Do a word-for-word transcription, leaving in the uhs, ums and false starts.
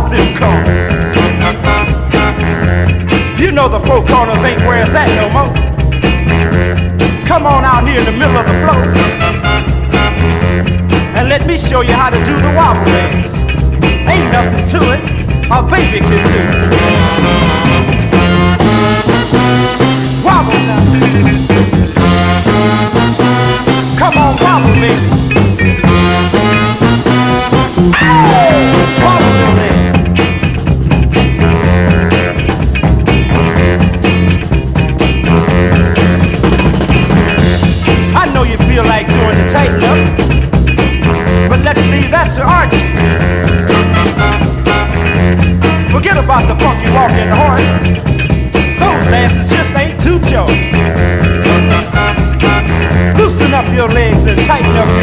off them corners. You know the four corners ain't where it's at no more. Come on out here in the middle of the floor and let me show you how to do the wobble dance. Ain't nothing to it, a baby can do it. Wobble now. Come on, wobble me. Oh, wobble me. I know you feel like doing the tighten up, but let's leave that to Archie. Forget about the funky walking horse. Those dances just ain't too choice. Loosen up your legs and tighten up